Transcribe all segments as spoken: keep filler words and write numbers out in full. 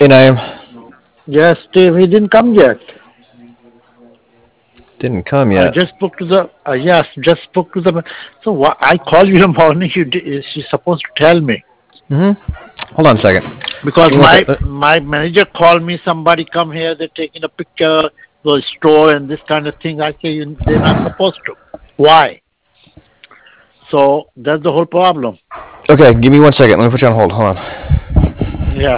Hey, Naeem. Yes, Steve, he didn't come yet. Didn't come I yet. just spoke to the, uh, yes, just spoke to the, so wha I called you in the morning, you did, she's supposed to tell me. Mm-hmm. Hold on a second. Because Give me one my, sec. uh, my manager called me, somebody come here, they're taking a picture, the store and this kind of thing. I say, you, they're not supposed to. Why? So that's the whole problem. Okay, give me one second. Let me put you on hold. Hold on. Yeah.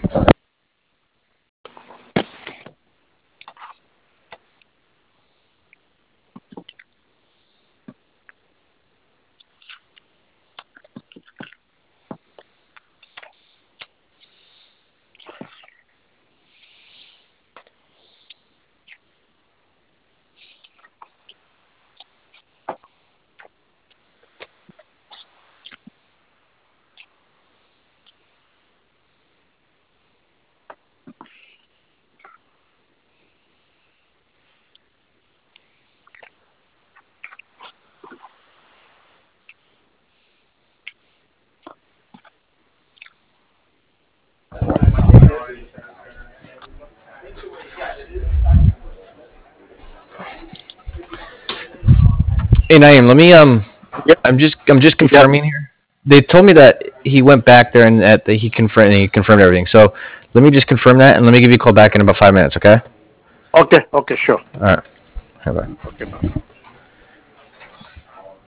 Hey, Naeem. Let me um. Yeah. I'm just I'm just Yeah. confirming here. They told me that he went back there and that he confirmed he confirmed everything. So let me just confirm that and let me give you a call back in about five minutes. Okay. Okay. Okay. Sure. All right. Bye bye. Okay. Bye.